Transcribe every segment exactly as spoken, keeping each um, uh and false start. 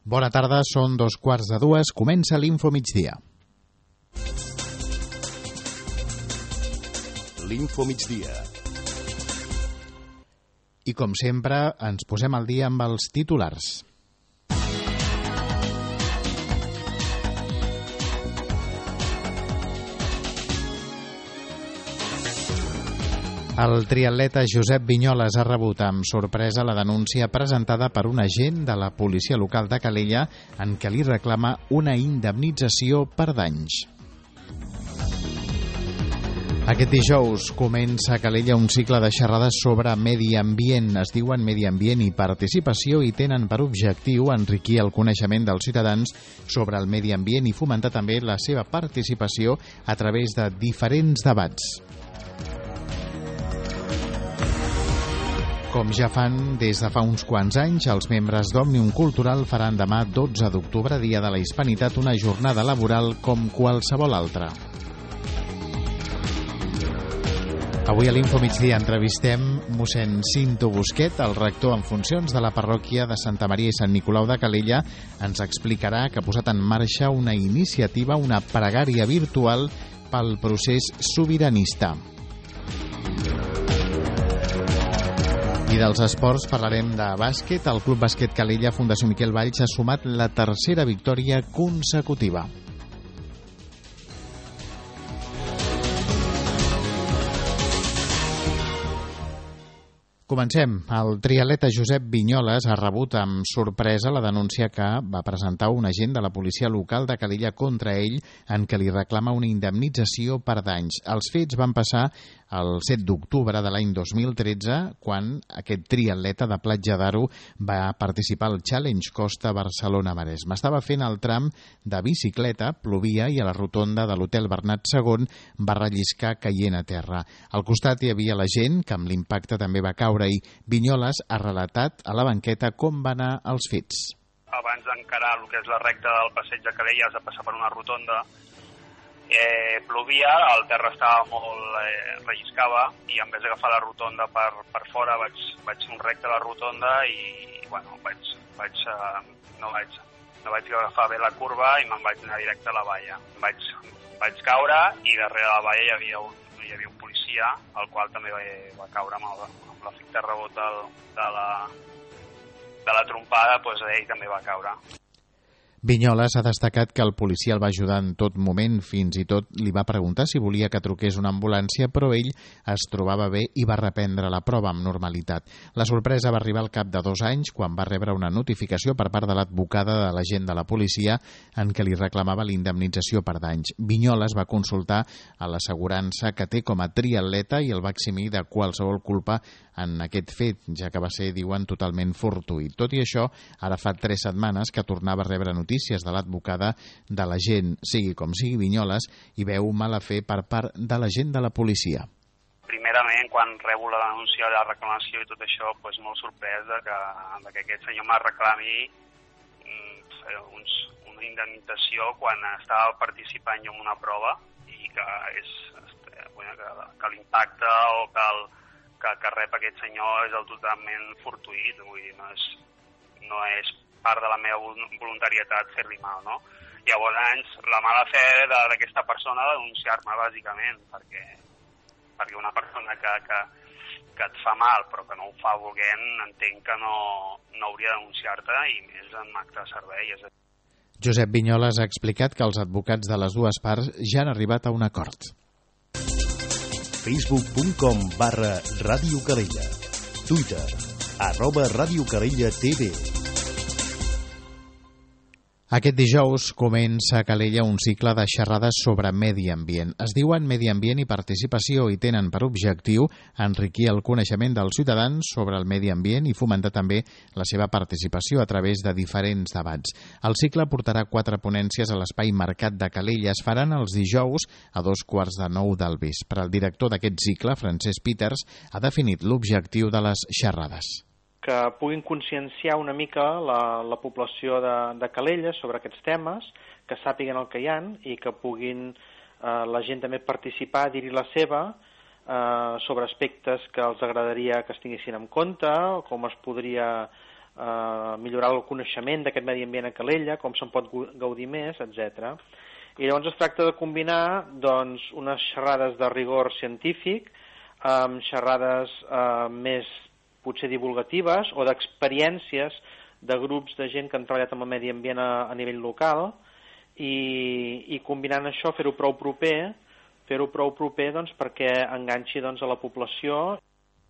Bona tarda, són dos quarts de dues, comença l'Info Migdia. L'Info Migdia. I com sempre, ens posem al dia amb els titulars. El triatleta Josep Vinyoles ha rebut amb sorpresa la denúncia presentada per un agent de la policia local de Calella en què li reclama una indemnització per danys. Aquest dijous comença a Calella un cicle de xerrades sobre medi ambient. Es diuen Medi Ambient i Participació i tenen per objectiu enriquir el coneixement dels ciutadans sobre el medi ambient i fomentar també la seva participació a través de diferents debats. Com ja fan des de fa uns quants anys, els membres d'Òmnium Cultural faran demà dotze d'octubre, dia de la Hispanitat, una jornada laboral com qualsevol altra. Avui a l'Info Migdia entrevistem mossèn Cinto Busquet, el rector en funcions de la parròquia de Santa Maria i Sant Nicolau de Calella. Ens explicarà que ha posat en marxa una iniciativa, una pregària virtual pel procés sobiranista. I dels esports parlarem de bàsquet. El Club Bàsquet Calella Fundació Miquel Valls ha sumat la tercera victòria consecutiva. Comencem. El triatleta Josep Vinyoles ha rebut amb sorpresa la denúncia que va presentar un agent de la policia local de Calella contra ell en què li reclama una indemnització per danys. Els fets van passar el set d'octubre de l'any dos mil tretze, quan aquest triatleta de Platja d'Aro va participar al Challenge Costa Barcelona-Maresme. Estava fent el tram de bicicleta, plovia i a la rotonda de l'Hotel Bernat segon va relliscar caient a terra. Al costat hi havia la gent, que amb l'impacte també va caure, i Vinyoles ha relatat a la banqueta com van anar els fets. Abans d'encarar el que és la recta del passeig de Calella has de passar per una rotonda. Eh, plovia, el terra estava molt eh, relliscava i en vez d'agafar la rotonda per, per fora vaig, vaig un recte a la rotonda i bueno, vaig, vaig, eh, no, vaig, no vaig agafar bé la curva i me'n vaig anar directe a la valla. Vaig, vaig caure i darrere la valla hi havia un, hi havia un policia, el qual també va, va caure amb, el, amb l'efecte rebot del, de, la, de la trompada, doncs ell també va caure. Vinyoles ha destacat que el policia el va ajudar en tot moment, fins i tot li va preguntar si volia que truqués una ambulància, però ell es trobava bé i va reprendre la prova amb normalitat. La sorpresa va arribar al cap de dos anys, quan va rebre una notificació per part de l'advocada de l'agent de la policia en què li reclamava l'indemnització per danys. Vinyoles va consultar a l'assegurança que té com a triatleta i el va eximir de qualsevol culpa en aquest fet, ja que va ser, diuen, totalment fortuït. Tot i això, ara fa tres setmanes que tornava a rebre notícies de l'advocada de la gent, sigui com sigui Vinyoles, i veu mala fe per part de la gent de la policia. Primerament, quan rebo la denúncia, la reclamació i tot això, doncs molt sorprès de que, de que aquest senyor me reclami uns, una indemnització quan estava participant jo en una prova i que, és, bueno, que, que l'impacte o que, el, que, que rep aquest senyor és el totalment fortuït, vull dir, no és, no és part de la meva voluntarietat fer-li mal, no? Llavors, la mala fe d'aquesta persona de denunciar-me, bàsicament, perquè, perquè una persona que, que, que et fa mal però que no ho fa volent, entenc que no, no hauria de denunciar-te, i més en acte de servei. És... Josep Vinyoles ha explicat que els advocats de les dues parts ja han arribat a un acord. facebook punt com barra Ràdio Calella. Twitter, arroba Ràdio Calella T V. Aquest dijous comença a Calella un cicle de xerrades sobre medi ambient. Es diuen Medi Ambient i Participació i tenen per objectiu enriquir el coneixement dels ciutadans sobre el medi ambient i fomentar també la seva participació a través de diferents debats. El cicle portarà quatre ponències a l'Espai Mercat de Calella. Es faran els dijous a dos quarts de nou del vespre. El director d'aquest cicle, Francesc Peters, ha definit l'objectiu de les xerrades. Que puguin conscienciar una mica la, la població de, de Calella sobre aquests temes, que sàpiguen el que hi ha i que puguin eh, la gent també participar, dir-hi la seva, eh, sobre aspectes que els agradaria que es tinguessin en compte, o com es podria eh, millorar el coneixement d'aquest medi ambient a Calella, com se'n pot gaudir més, etcètera. I llavors es tracta de combinar doncs, unes xerrades de rigor científic amb xerrades eh, més potser divulgatives o d'experiències de grups de gent que han treballat amb el medi ambient a, a nivell local i, i combinant això, fer-ho prou proper, fer-ho prou proper doncs, perquè enganxi doncs, a la població.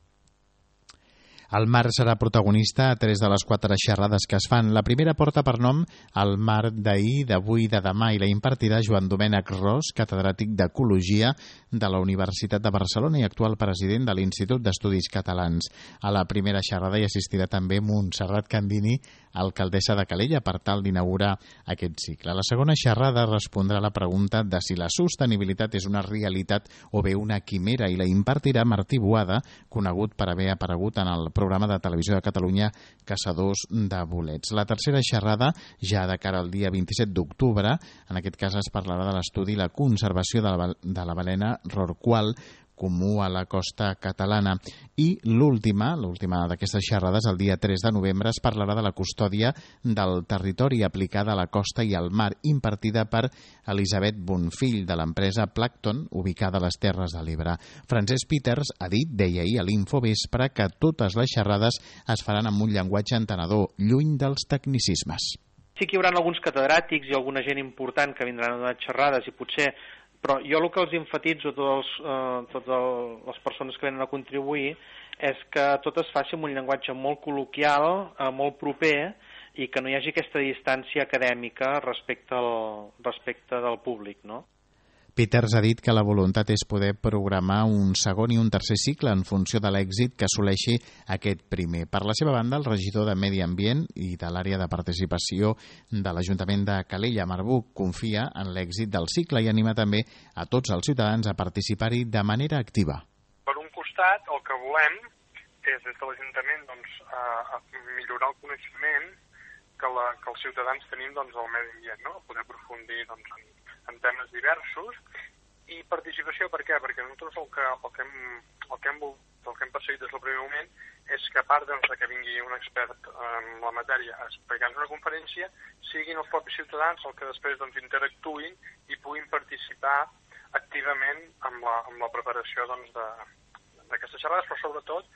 El mar serà protagonista a tres de les quatre xerrades que es fan. La primera porta per nom El mar d'ahir, d'avui, de demà i la impartirà Joan Domènec Ros, catedràtic d'Ecologia de la Universitat de Barcelona i actual president de l'Institut d'Estudis Catalans. A la primera xerrada hi assistirà també Montserrat Candini, alcaldessa de Calella, per tal d'inaugurar aquest cicle. La segona xerrada respondrà a la pregunta de si la sostenibilitat és una realitat o bé una quimera i la impartirà Martí Boada, conegut per haver aparegut en el programa de televisió de Catalunya Caçadors de bolets. La tercera xerrada, ja de cara al dia vint-i-set d'octubre, en aquest cas es parlarà de l'estudi i la conservació de la, de la balena rorqual, comú a la costa catalana. I l'última, l'última d'aquestes xerrades, el dia tres de novembre, es parlarà de la custòdia del territori aplicada a la costa i al mar, impartida per Elisabet Bonfill, de l'empresa Plankton, ubicada a les Terres de l'Ebre. Francesc Peters ha dit, deia ahir a l'Infovespre, que totes les xerrades es faran amb un llenguatge entenedor, lluny dels tecnicismes. Sí que hi haurà alguns catedràtics i alguna gent important que vindran a donar xerrades i potser. Però jo el que els enfatitzo a tots eh, totes les persones que venen a contribuir és que tot es faci amb un llenguatge molt col·loquial, eh, molt proper, i que no hi hagi aquesta distància acadèmica respecte, al, respecte del públic, no? Peters ha dit que la voluntat és poder programar un segon i un tercer cicle en funció de l'èxit que assoleixi aquest primer. Per la seva banda, el regidor de Medi Ambient i de l'àrea de participació de l'Ajuntament de Calella, Marbuc, confia en l'èxit del cicle i anima també a tots els ciutadans a participar-hi de manera activa. Per un costat, el que volem és, des de l'Ajuntament, doncs, a, a millorar el coneixement que, la, que els ciutadans tenim doncs, del medi ambient, no? Poder aprofundir doncs, en en temes diversos, i participació per què? Perquè nosaltres el que, el que, hem, el que, hem, el que hem perseguit des del primer moment és que a part doncs, que vingui un expert en la matèria a explicar-nos una conferència, siguin els propis ciutadans els que després doncs, interactuïn i puguin participar activament amb la, amb la preparació doncs, d'aquestes xerrades, però sobretot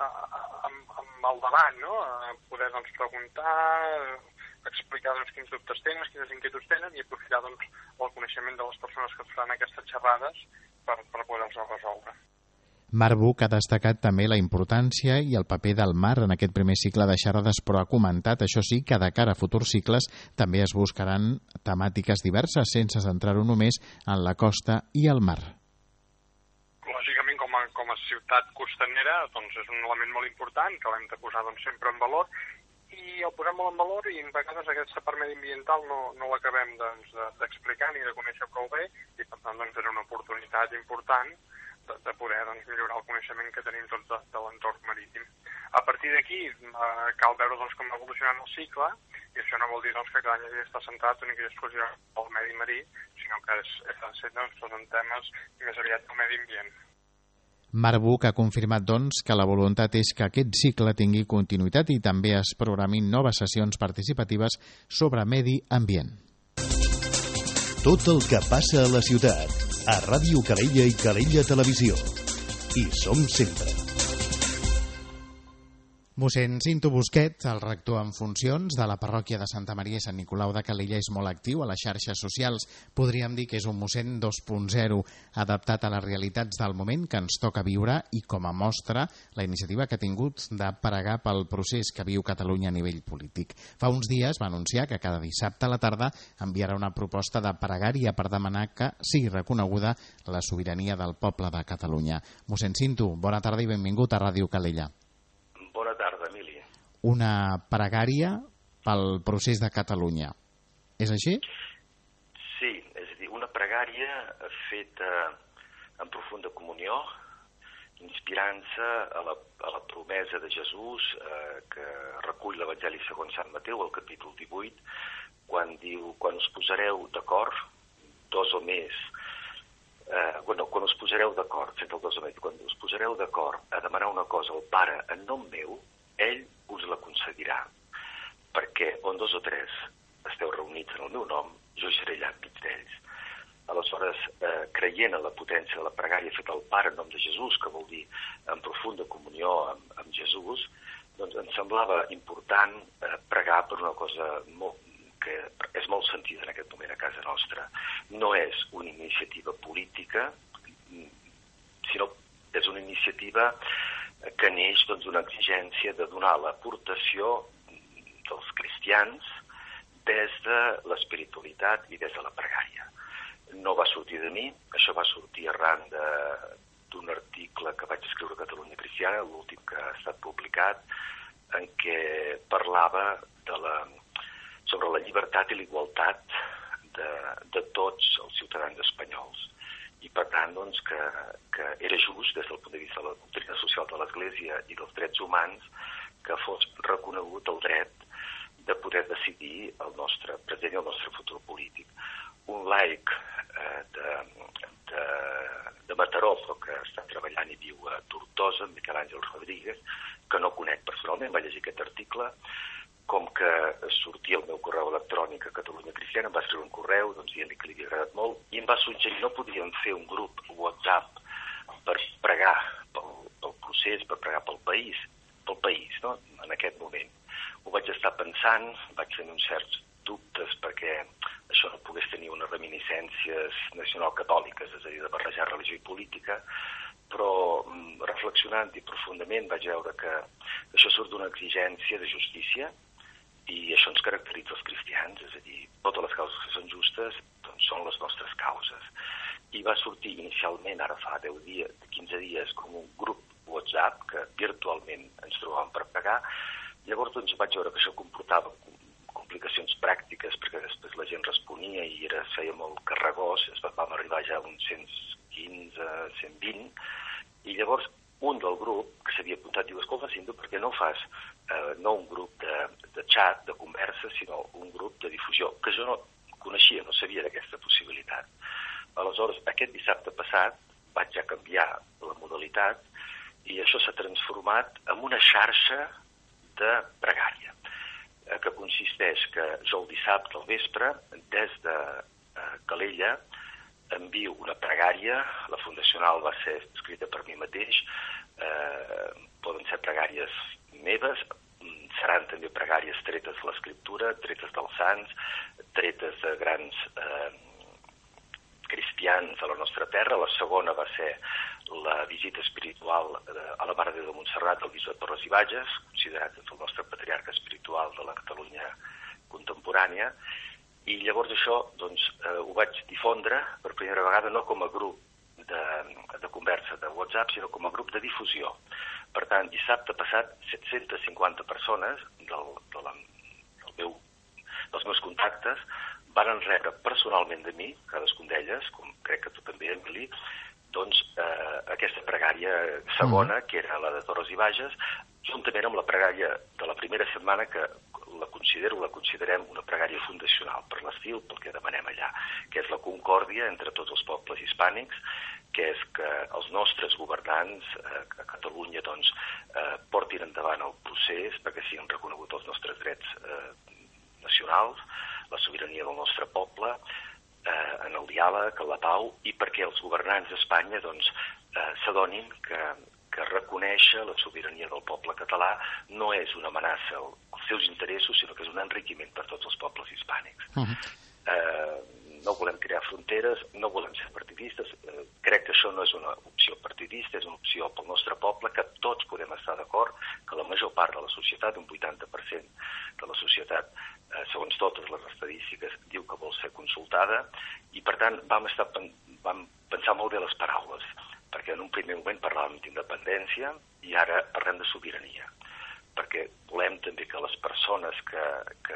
eh, amb, amb el debat, no? A poder doncs, preguntar, explicar doncs, quins dubtes tenen, quines inquietuds tenen i aprofitar doncs, el coneixement de les persones que faran aquestes xerrades per, per poder-les resoldre. Marbuc ha destacat també la importància i el paper del mar en aquest primer cicle de xerrades, però ha comentat, això sí, que de cara a futurs cicles també es buscaran temàtiques diverses sense centrar-ho només en la costa i el mar. Lògicament, com a, com a ciutat costanera, doncs és un element molt important que l'hem de posar doncs, sempre en valor, i el posem molt en valor i a vegades aquesta part mediambiental no, no l'acabem doncs, d'explicar ni de conèixer prou bé i per tant doncs, era una oportunitat important de, de poder doncs, millorar el coneixement que tenim tots de, de l'entorn marítim. A partir d'aquí eh, cal veure doncs, com va evolucionant el cicle i això no vol dir doncs, que cada any està centrat únicament i exclusivament al medi marí, sinó que és, és, doncs, són temes més aviat del medi ambient. Marbuc ha confirmat, doncs, que la voluntat és que aquest cicle tingui continuïtat i també es programin noves sessions participatives sobre medi ambient. Tot el que passa a la ciutat, a Ràdio Calella i Calella Televisió. Hi som sempre. Mossèn Cinto Busquet, el rector en funcions de la parròquia de Santa Maria i Sant Nicolau de Calella, és molt actiu a les xarxes socials. Podríem dir que és un mossèn dos punt zero, adaptat a les realitats del moment que ens toca viure i com a mostra la iniciativa que ha tingut de pregar pel procés que viu Catalunya a nivell polític. Fa uns dies va anunciar que cada dissabte a la tarda enviarà una proposta de pregària per demanar que sigui reconeguda la sobirania del poble de Catalunya. Mossèn Cinto, bona tarda i benvingut a Ràdio Calella. Bona tarda, Emili. Una pregària pel procés de Catalunya. És així? Sí, és a dir, una pregària feta en profunda comunió, inspirant-se a la, a la promesa de Jesús eh, que recull l'Evangeli segons Sant Mateu, al capítol divuit, quan diu, quan us posareu d'acord, dos o més, eh, bueno, quan us posareu d'acord, sense el dos o més, quan us posareu d'acord a demanar una cosa al Pare en nom meu, ell us la concedirà. perquè on dos o tres esteu reunits en el meu nom, jo seré allà enmig d'ells. Aleshores, eh, creient en la potència de la pregària feta al Pare en nom de Jesús, que vol dir en profunda comunió amb, amb Jesús, doncs ens semblava important eh, pregar per una cosa molt, que és molt sentida en aquest moment a casa nostra. No és una iniciativa política, sinó és una iniciativa que neix doncs, d'una exigència de donar l'aportació dels cristians des de l'espiritualitat i des de la pregària. No va sortir de mi, això va sortir arran d'un article que vaig escriure a Catalunya Cristiana, l'últim que ha estat publicat, en què parlava de la, sobre la llibertat i la igualtat de, de tots els ciutadans espanyols. I per tant, doncs, que, que era just des del punt de vista de la doctrina social de l'Església i dels drets humans que fos reconegut el dret de poder decidir el nostre present i el nostre futur polític. Un laic eh, de, de, de Mataró, però que està treballant i viu a Tortosa, Miquel Àngel Rodríguez, que no conec personalment, va llegir aquest article, com que sortia el meu correu electrònic a Catalunya Cristiana, em va escriure un correu doncs, dient que li havia agradat molt, i em va suggerir no podíem fer un grup WhatsApp per pregar pel, pel procés, per pregar pel país, pel país, no?, en aquest moment. Ho vaig estar pensant, vaig tenir uns certs dubtes perquè això no pogués tenir unes reminiscències nacional-catòliques, és a dir, de barrejar religió i política, però reflexionant i profundament vaig veure que això surt d'una exigència de justícia i això ens caracteritza els cristians, és a dir, totes les causes que són justes doncs són les nostres causes. I va sortir inicialment, ara fa deu dies, quinze dies, com un grup WhatsApp que virtualment ens trobàvem per pagar. Llavors doncs vaig veure que això comportava complicacions pràctiques perquè després la gent responia i era, es feia molt carregós, vam arribar ja a uns cent quinze, cent vint, i llavors un del grup que s'havia apuntat diu, escolta, Cinto, per què no fas eh, no un grup de, de xat, de conversa, sinó un grup de difusió, que jo no coneixia, no sabia d'aquesta possibilitat. Aleshores, aquest dissabte passat vaig ja canviar la modalitat i això s'ha transformat en una xarxa de pregària, eh, que consisteix que jo el dissabte al vespre, des de eh, Calella, envio una pregària, la fundacional va ser escrita per mi mateix, eh, poden ser pregàries meves, seran també pregàries tretes de l'Escriptura, tretes dels sants, tretes de grans eh, cristians a la nostra terra. La segona va ser la visita espiritual a la Mare de Déu de Montserrat del bisbe Torres i Bages, considerat el nostre patriarca espiritual de la Catalunya contemporània. I llavors això doncs, eh, ho vaig difondre per primera vegada no com a grup de, de conversa de WhatsApp, sinó com a grup de difusió. Per tant, dissabte passat, set-centes cinquanta persones del, de la, del meu, dels meus contactes van rebre personalment de mi, cadascun d'elles, com crec que tu també, Emili, doncs eh, aquesta pregària segona, mm. que era la de Torres i Bages, juntament amb la pregària de la primera setmana que la considero, la considerem una pregària fundacional per l'estil, pel que demanem allà, que és la concòrdia entre tots els pobles hispànics, que és que els nostres governants eh, a Catalunya doncs, eh, portin endavant el procés perquè siguin reconeguts els nostres drets eh, nacionals, la sobirania del nostre poble, eh, en el diàleg, en la pau, i perquè els governants d'Espanya doncs, eh, s'adonin que que reconèixer la sobirania del poble català no és una amenaça als seus interessos, sinó que és un enriquiment per tots els pobles hispànics. Uh -huh. eh, no volem crear fronteres, no volem ser partidistes, eh, crec que això no és una opció partidista, és una opció pel nostre poble, que tots podem estar d'acord, que la major part de la societat, un vuitanta per cent de la societat, eh, segons totes les estadístiques, diu que vol ser consultada, i per tant vam, estar, vam pensar molt bé les paraules, perquè en un primer moment parlàvem d'independència i ara parlem de sobirania, perquè volem també que les persones que, que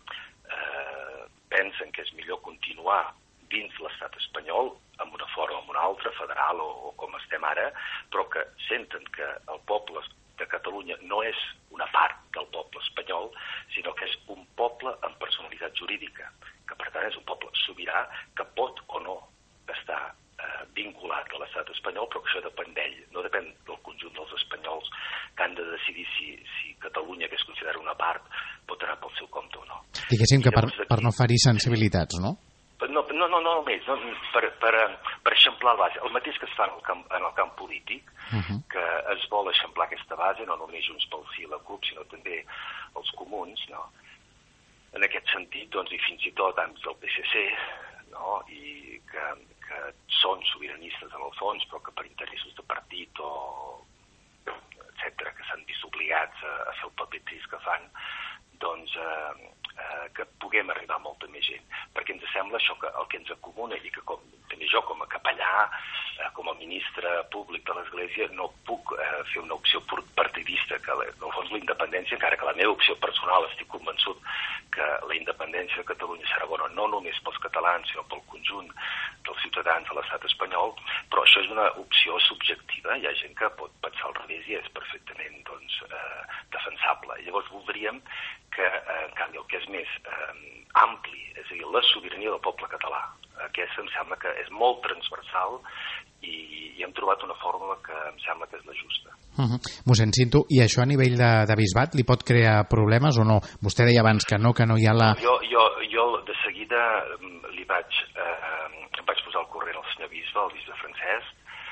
eh, pensen que és millor continuar dins l'estat espanyol, amb una forma o amb una altra, federal o, o com estem ara, però que senten que el poble de Catalunya no és una part del poble espanyol, sinó que és un poble amb personalitat jurídica, que per tant és un poble sobirà que pot o no estar eh, vinculat a l'estat espanyol, però que això depèn d'ell, no depèn del conjunt dels espanyols que han de decidir si, si Catalunya, que es considera una part, pot anar pel seu compte o no. Diguéssim que per, per no ferir sensibilitats, no? No, no, no, no només, no, per, per, per eixamplar la base. El mateix que es fa en el camp, en el camp polític, uh -huh. que es vol eixamplar aquesta base, no només Junts pel Sí i la CUP, sinó també els comuns, no? En aquest sentit, doncs, i fins i tot àmbits del P S C, no? I que, que són sobiranistes en el fons, però que per interessos de partit o etcètera, que s'han vist obligats a, a fer el paper trist que fan, doncs eh, eh, que puguem arribar a molta més gent, perquè ens sembla això que el que ens acomuna i que com, també jo com a capellà, eh, com a ministre públic de l'Església no puc eh, fer una opció partidista, que en el fons la independència, encara que la meva opció personal estic convençut que la independència de Catalunya serà bona no només pels catalans sinó pel conjunt dels ciutadans de l'estat espanyol, però això és una opció subjectiva, hi ha gent que pot pensar al revés i és perfectament doncs, eh, defensable. Llavors voldríem que, eh, en canvi, el que és més eh, ampli, és a dir, la sobirania del poble català, aquesta em sembla que és molt transversal i, i hem trobat una fórmula que em sembla que és la justa. Uh -huh. Mossèn Cinto, i això a nivell de, de bisbat li pot crear problemes o no? Vostè deia abans que no, que no hi ha la... Jo, jo, jo de seguida li vaig, eh, em vaig posar al corrent al senyor bisbe, al bisbe Francesc,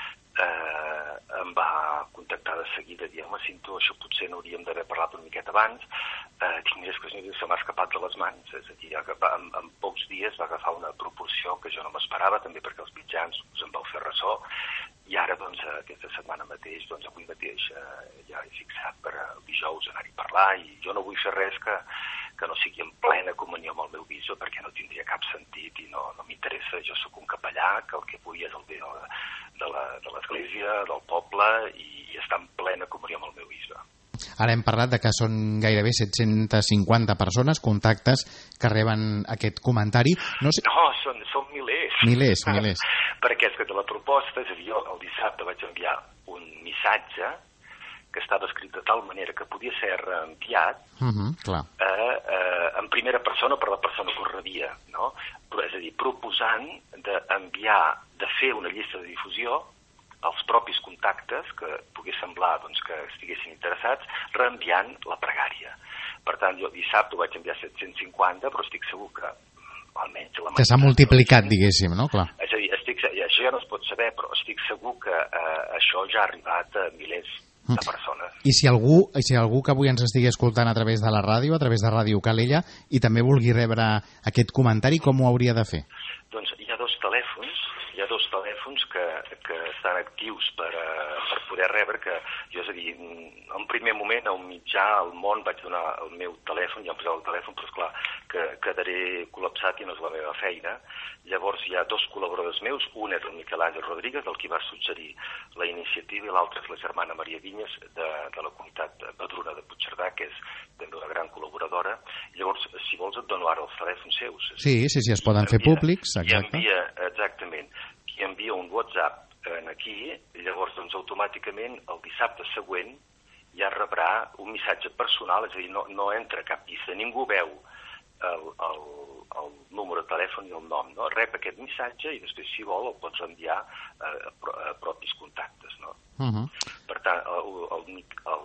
eh, em va contactar de seguida dient, home, Cinto, això potser no hauríem d'haver parlat una miqueta abans, eh, tinc més que el senyor bisbe se m'ha escapat de les mans, és a dir, en, en pocs dies va agafar una proporció que jo no m'esperava, també perquè els mitjans us en vau fer ressò, i ara, doncs, aquesta setmana mateix, doncs, avui mateix, eh, ja he fixat per el dijous anar-hi a parlar, i jo no vull fer res que, que no sigui en plena comunió amb el meu bisbe, perquè no tindria cap sentit i no, no m'interessa. Jo sóc un capellà, que el que vull és el bé de l'Església, del poble, i, i estar en plena comunió amb el meu bisbe. Ara hem parlat de que són gairebé set-centes cinquanta persones, contactes, que reben aquest comentari. No, sé... no són, són milers. Milers, milers. Perquè és que de la proposta, és a dir, jo el dissabte vaig enviar un missatge que estava escrit de tal manera que podia ser reenviat uh -huh, clar. eh, eh, en primera persona per la persona que ho rebia, no? Però, és a dir, proposant d'enviar, de fer una llista de difusió als propis contactes que pogués semblar doncs, que estiguessin interessats, reenviant la pregària. Per tant, jo dissabte vaig enviar set-cents cinquanta, però estic segur que almenys la que s'ha multiplicat, diguéssim, no? Clar. És a dir, estic, això ja no es pot saber, però estic segur que eh, això ja ha arribat a milers de persones. I si algú, si algú que avui ens estigui escoltant a través de la ràdio, a través de Ràdio Calella, i també vulgui rebre aquest comentari, com ho hauria de fer? Doncs hi ha dos telèfons, hi ha dos telèfons que, que estan actius per, uh, per poder rebre, que jo, és a dir, en primer moment a un mitjà al món vaig donar el meu telèfon, ja em posava el telèfon, però esclar, que quedaré col·lapsat i no és la meva feina. Llavors hi ha dos col·laboradors meus, un és el Miquel Àngel Rodríguez, del qui va suggerir la iniciativa, i l'altre és la germana Maria Vinyes, de, de la comunitat Badruna de Puigcerdà, que és també una gran col·laboradora. Llavors, si vols et dono ara els telèfons seus. Sí, sí, sí, es poden fer públics, exacte. I envia, exactament, qui envia un WhatsApp aquí, llavors, doncs, automàticament, el dissabte següent ja rebrà un missatge personal, és a dir, no, no entra cap llista, ningú veu el, el, el número de telèfon i el nom, no? Rep aquest missatge i després, si vol, el pots enviar a, a, a propis contactes, no? Uh -huh. Per tant, el, el, el,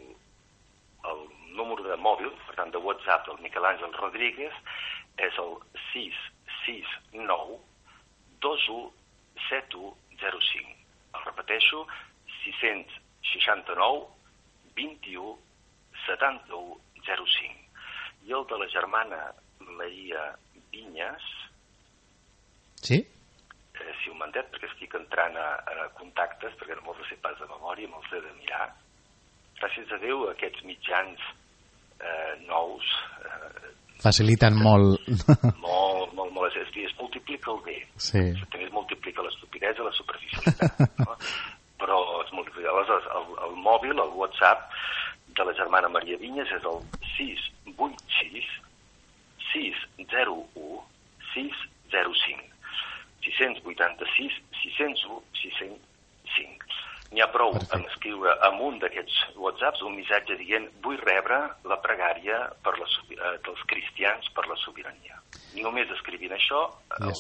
el número de mòbil, per tant, de WhatsApp del Miquel Àngel Rodríguez és el sis sis nou dos u set u zero cinc. El repeteixo, sis sis nou vint u setanta-u zero cinc. I el de la germana Maria Vinyes, sí? Eh, si ho mandet, perquè estic entrant a, a contactes, perquè no me'ls sé pas de memòria, me'ls he de mirar. Gràcies a Déu, aquests mitjans eh, nous... Eh, faciliten molt. Molt, molt, molt. És a dir, es multiplica el bé. Sí. També es multiplica l'estupidesa i la superficialitat. No? Però es multiplica. Aleshores, el, el mòbil, el WhatsApp de la germana Maria Vinyes és el sis vuit sis sis zero u sis zero cinc. sis vuit sis sis zero u sis zero cinc. N'hi ha prou Perfecte. En escriure en un d'aquests whatsapps un missatge dient vull rebre la pregària per la, eh, dels cristians per la sobirania. Només escrivint això, el yes.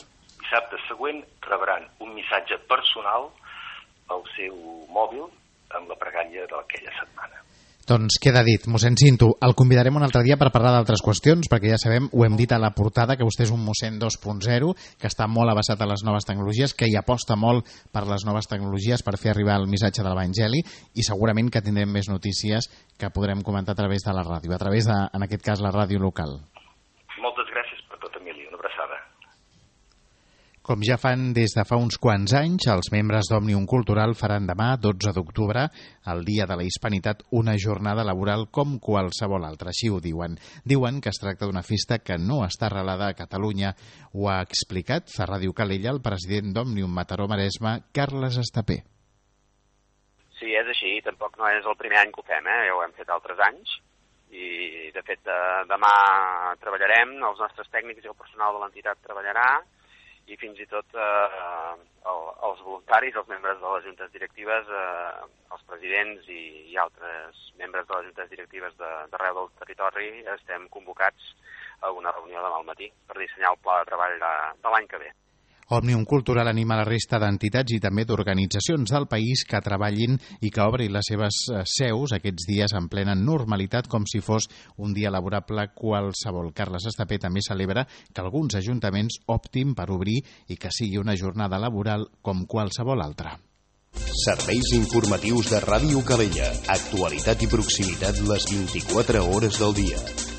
dissabte següent rebran un missatge personal al seu mòbil amb la pregària d'aquella setmana. Doncs queda dit, mossèn Cinto, el convidarem un altre dia per parlar d'altres qüestions, perquè ja sabem, ho hem dit a la portada, que vostè és un mossèn dos punt zero, que està molt avessat a les noves tecnologies, que hi aposta molt per les noves tecnologies per fer arribar el missatge de l'Evangeli, i segurament que tindrem més notícies que podrem comentar a través de la ràdio, a través de, en aquest cas, la ràdio local. Moltes gràcies per tot, Emili. Una abraçada. Com ja fan des de fa uns quants anys, els membres d'Òmnium Cultural faran demà, dotze d'octubre, el Dia de la Hispanitat, una jornada laboral com qualsevol altra, així ho diuen. Diuen que es tracta d'una festa que no està arrelada a Catalunya. Ho ha explicat a Ràdio Calella el president d'Òmnium Mataró-Maresme, Carles Estapé. Sí, és així, tampoc no és el primer any que ho fem, eh? Ja ho hem fet altres anys. I, de fet, demà treballarem, els nostres tècnics i el personal de l'entitat treballarà, i fins i tot eh, el, els voluntaris, els membres de les juntes directives, eh, els presidents i, i altres membres de les juntes directives d'arreu del territori estem convocats a una reunió demà al matí per dissenyar el pla de treball de, de l'any que ve. Òmnium Cultural anima la resta d'entitats i també d'organitzacions del país que treballin i que obrin les seves seus aquests dies en plena normalitat com si fos un dia laborable qualsevol. Carles Estapé també celebra que alguns ajuntaments optin per obrir i que sigui una jornada laboral com qualsevol altra. Serveis informatius de Ràdio Calella. Actualitat i proximitat les vint-i-quatre hores del dia.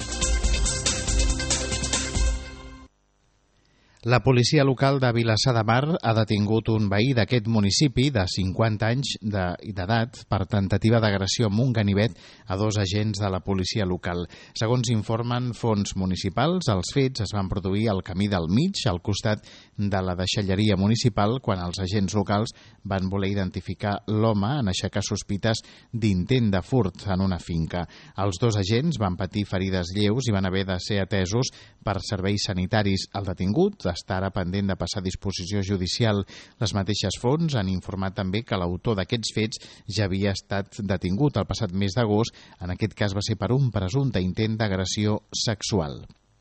La policia local de Vilassar de Mar ha detingut un veí d'aquest municipi de cinquanta anys d'edat per tentativa d'agressió amb un ganivet a dos agents de la policia local. Segons informen fons municipals, els fets es van produir al camí del mig, al costat de la deixalleria municipal, quan els agents locals van voler identificar l'home en aixecar sospites d'intent de furt en una finca. Els dos agents van patir ferides lleus i van haver de ser atesos per serveis sanitaris. El detingut està ara pendent de passar a disposició judicial. Les mateixes fonts han informat també que l'autor d'aquests fets ja havia estat detingut el passat mes d'agost. En aquest cas va ser per un presumpte intent d'agressió sexual.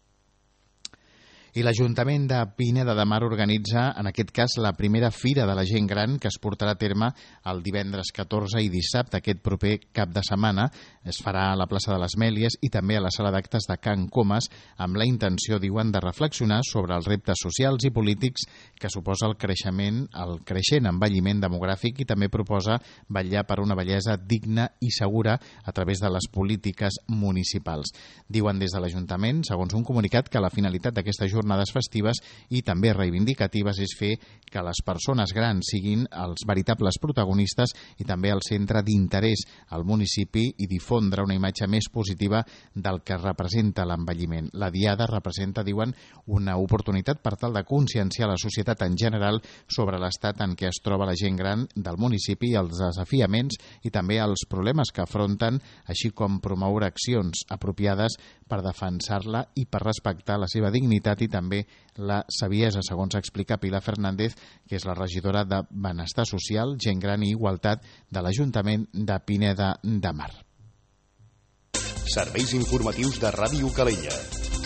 I l'Ajuntament de Pineda de Mar organitza, en aquest cas, la primera Fira de la Gent Gran que es portarà a terme el divendres catorze i dissabte, aquest proper cap de setmana. Es farà a la plaça de les Mèlies i també a la sala d'actes de Can Comas, amb la intenció, diuen, de reflexionar sobre els reptes socials i polítics que suposa el creixement, el creixent envelliment demogràfic, i també proposa vetllar per una bellesa digna i segura a través de les polítiques municipals. Diuen des de l'Ajuntament, segons un comunicat, que la finalitat d'aquesta jornada jornades festives i també reivindicatives és fer que les persones grans siguin els veritables protagonistes i també el centre d'interès al municipi i difondre una imatge més positiva del que representa l'envelliment. La Diada representa, diuen, una oportunitat per tal de conscienciar la societat en general sobre l'estat en què es troba la gent gran del municipi, els desafiaments i també els problemes que afronten, així com promoure accions apropiades per defensar-la i per respectar la seva dignitat i també la saviesa, segons explica Pilar Fernández, que és la regidora de Benestar Social, Gent Gran i Igualtat de l'Ajuntament de Pineda de Mar. Serveis informatius de Ràdio Calella.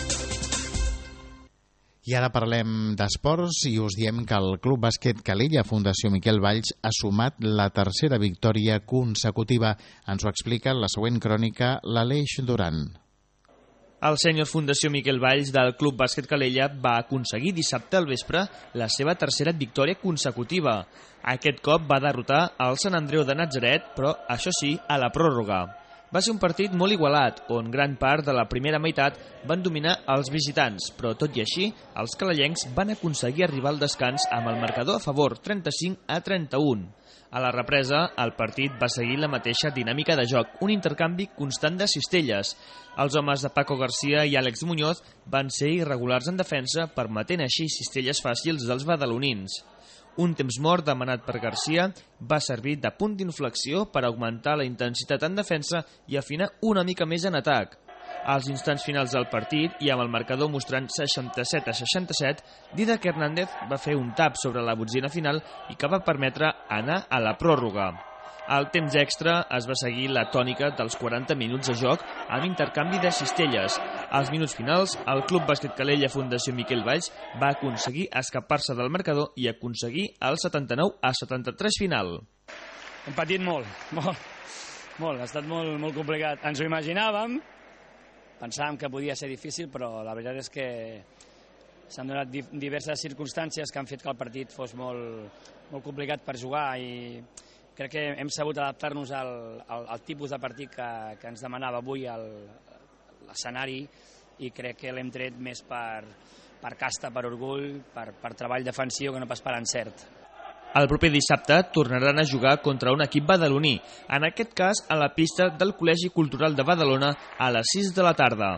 I ara parlem d'esports i us diem que el Club Bàsquet Calella Fundació Miquel Valls ha sumat la tercera victòria consecutiva. Ens ho explica la següent crònica l'Aleix Duran. El sènior Fundació Miquel Valls del Club Bàsquet Calella va aconseguir dissabte al vespre la seva tercera victòria consecutiva. Aquest cop va derrotar el Sant Andreu de Natzaret, però, això sí, a la pròrroga. Va ser un partit molt igualat, on gran part de la primera meitat van dominar els visitants, però tot i així, els calellencs van aconseguir arribar al descans amb el marcador a favor, trenta-cinc a trenta-un. A la represa, el partit va seguir la mateixa dinàmica de joc, un intercanvi constant de cistelles. Els homes de Paco García i Àlex Muñoz van ser irregulars en defensa, permetent així cistelles fàcils dels badalonins. Un temps mort demanat per García va servir de punt d'inflexió per augmentar la intensitat en defensa i afinar una mica més en atac. Als instants finals del partit, i amb el marcador mostrant seixanta-set a seixanta-set, Didac Hernández va fer un tap sobre la botzina final i que va permetre anar a la pròrroga. Al temps extra es va seguir la tònica dels quaranta minuts de joc amb intercanvi de cistelles. Als minuts finals, el Club Bàsquet Calella Fundació Miquel Valls va aconseguir escapar-se del marcador i aconseguir el setanta-nou a setanta-tres final. Hem patit molt, molt, molt, ha estat molt, molt complicat. Ens ho imaginàvem, pensàvem que podia ser difícil, però la veritat és que s'han donat diverses circumstàncies que han fet que el partit fos molt, molt complicat per jugar i crec que hem sabut adaptar-nos al, al, al tipus de partit que, que ens demanava avui l'escenari i crec que l'hem tret més per, per casta, per orgull, per, per treball defensiu que no pas per encert. El proper dissabte tornaran a jugar contra un equip badaloní, en aquest cas a la pista del Col·legi Cultural de Badalona a les sis de la tarda.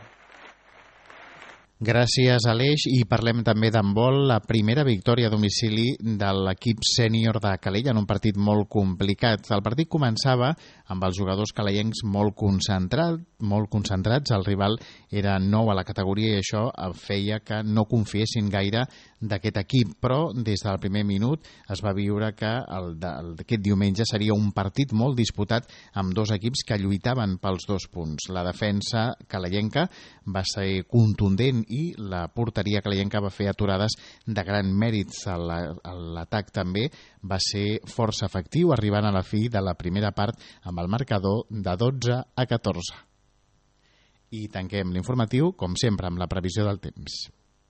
Gràcies, Aleix, i parlem també d'handbol, la primera victòria a domicili de l'equip sènior de Calella en un partit molt complicat. El partit començava amb els jugadors caleiencs molt, concentrat, molt concentrats, el rival era nou a la categoria i això feia que no confiessin gaire d'aquest equip, però des del primer minut es va viure que el de, el d'aquest diumenge seria un partit molt disputat amb dos equips que lluitaven pels dos punts. La defensa caleienca va ser contundent i la porteria caleienca va fer aturades de gran mèrit. L'atac també va ser força efectiu, arribant a la fi de la primera part amb el marcador de dotze a catorze. I tanquem l'informatiu, com sempre, amb la previsió del temps.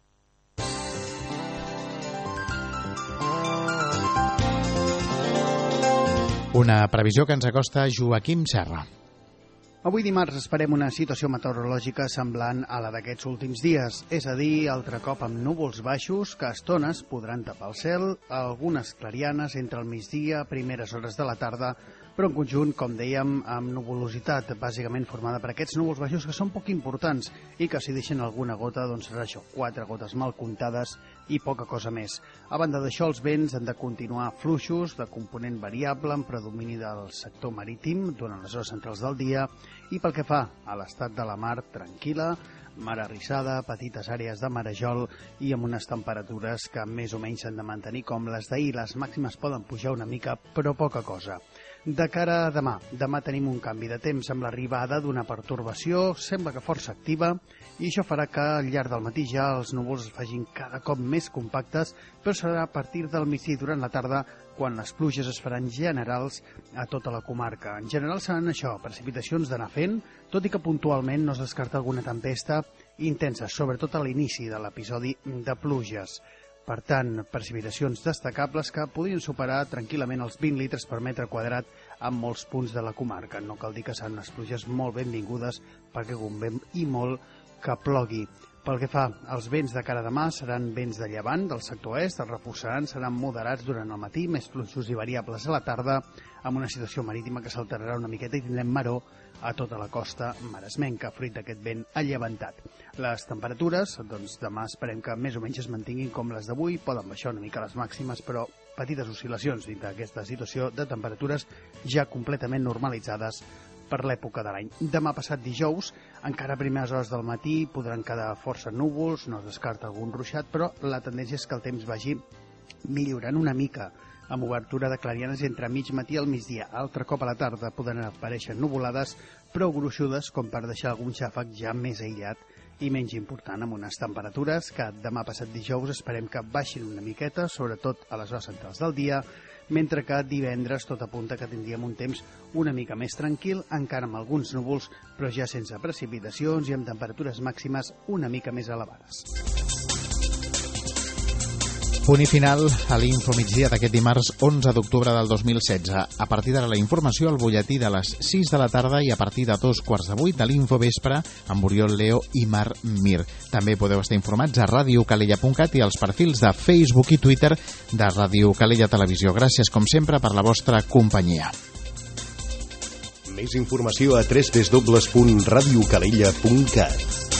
Una previsió que ens acosta Joaquim Serra. Avui dimarts esperem una situació meteorològica semblant a la d'aquests últims dies, és a dir, altre cop amb núvols baixos que a estones podran tapar el cel, algunes clarianes entre el migdia, primeres hores de la tarda, però en conjunt, com dèiem, amb nuvolositat, bàsicament formada per aquests núvols baixos que són poc importants i que si deixen alguna gota, doncs serà això, quatre gotes mal comptades i poca cosa més. A banda d'això, els vents han de continuar fluixos, de component variable, en predomini del sector marítim durant les hores centrals del dia, i pel que fa a l'estat de la mar, tranquil·la, mar arrissada, petites àrees de marejol i amb unes temperatures que més o menys s'han de mantenir com les d'ahir. Les màximes poden pujar una mica, però poca cosa. De cara a demà, demà tenim un canvi de temps amb l'arribada d'una pertorbació, sembla que força activa, i això farà que al llarg del matí ja els núvols es facin cada cop més compactes, però serà a partir del migdia durant la tarda quan les pluges es faran generals a tota la comarca. En general seran això, precipitacions d'anar fent, tot i que puntualment no es descarta alguna tempesta intensa, sobretot a l'inici de l'episodi de pluges. Per tant, precipitacions destacables que podrien superar tranquil·lament els vint litres per metre quadrat en molts punts de la comarca. No cal dir que seran unes pluges molt benvingudes perquè convé i molt que plogui. Pel que fa als vents de cara a demà, seran vents de llevant del sector est, els reforçaran, seran moderats durant el matí, més fluixos i variables a la tarda, amb una situació marítima que s'alterarà una miqueta i tindrem maró a tota la costa maresmenca, fruit d'aquest vent allevantat. Les temperatures, doncs demà esperem que més o menys es mantinguin com les d'avui, poden baixar una mica les màximes, però petites oscil·lacions dintre d'aquesta situació de temperatures ja completament normalitzades per l'època de l'any. Demà passat dijous, encara a primeres hores del matí podran quedar força núvols, no es descarta algun ruixat, però la tendència és que el temps vagi millorant una mica, amb obertura de clarianes entre mig matí al migdia. Altre cop a la tarda poden aparèixer nuvolades, prou gruixudes com per deixar algun xàfec ja més aïllat i menys important, amb unes temperatures que demà passat dijous esperem que baixin una miqueta, sobretot a les hores centrals del dia, mentre que divendres tot apunta que tindríem un temps una mica més tranquil, encara amb alguns núvols, però ja sense precipitacions i amb temperatures màximes una mica més elevades. Punt i final a l'Infomigdia d'aquest dimarts onze d'octubre del dos mil setze. A partir d'ara la informació al butlletí de les sis de la tarda i a partir de dos quarts de vuit de l'Infovespre amb Oriol Leo i Mar Mir. També podeu estar informats a ràdio calella punt cat i als perfils de Facebook i Twitter de Ràdio Calella Televisió. Gràcies, com sempre, per la vostra companyia. Més informació a w w w punt ràdio calella punt cat.